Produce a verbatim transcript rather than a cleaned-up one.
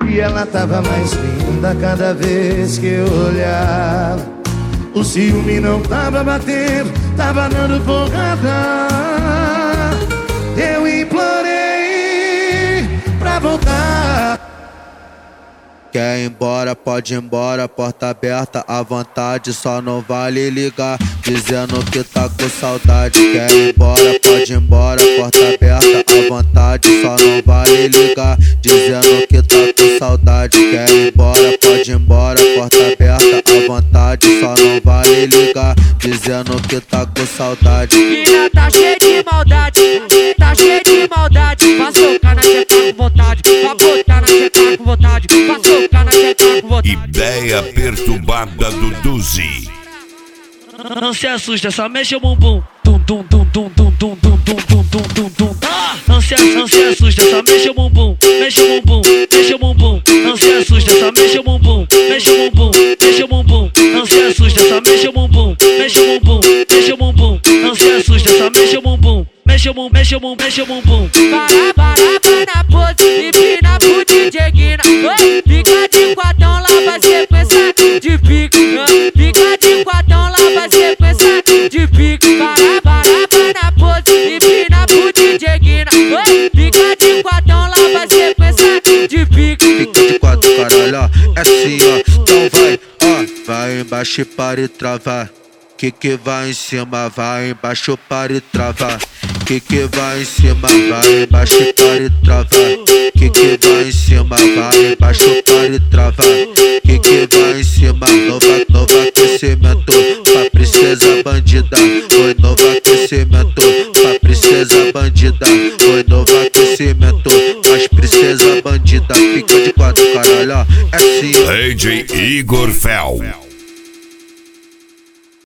E ela tava mais linda cada vez que eu olhava. O ciúme não tava batendo, tava dando porrada. Eu implorei pra voltar. Quer ir embora, pode ir embora, porta aberta à vontade, só não vale ligar, dizendo que tá com saudade. Quer ir embora, pode ir embora, porta aberta à vontade, só não vale ligar, dizendo que tá com saudade. Quer ir embora, pode ir embora, porta aberta à vontade, só não vale ligar, dizendo que tá com saudade. Mina tá cheia de maldade, tá cheia de maldade, pra socar na teta com vontade, pra botar na teta com vontade, pra socar. Ideia perturbada do Duzi. Não se assusta, só mexe o bumbum. Tum tum tum tum tum tum tum tum tum tum tum tum. Não se, não se assusta, só mexe o bumbum. Mexe o bumbum, mexe o bumbum. Não se assusta, só mexe o bumbum. Mexe o bumbum, mexe o bumbum. Não se assusta, só mexe o bumbum. Mexe o bumbum, mexe o bumbum. Não se assusta, só mexe o bumbum. Mexe o bumbum, mexe o bumbum, mexe o bumbum. Para, para, para na pose e pina pro D J Guina. Fica de quatão, lá vai sequência de pique. Fica de quatão, lá vai sequência de pique. Para, para, para na pose e pina pro D J Guina. Fica de quatão, lá vai sequência de pique. Fica de quatro, caralho, ó, é assim, ó. Então vai, ó, vai embaixo e para e travar. Que que vai em cima, vai embaixo para e travar. Que que vai em cima, vai embaixo e para e travar. Que que vai em cima, vai embaixo para e travar. Que que vai em cima, novo, novo aquecimento pra princesa bandida. Foi novo aquecimento pra princesa bandida. Foi novo aquecimento pras princesa bandida. Fica de quatro, caralho, ó, é assim. D J Igor Fel.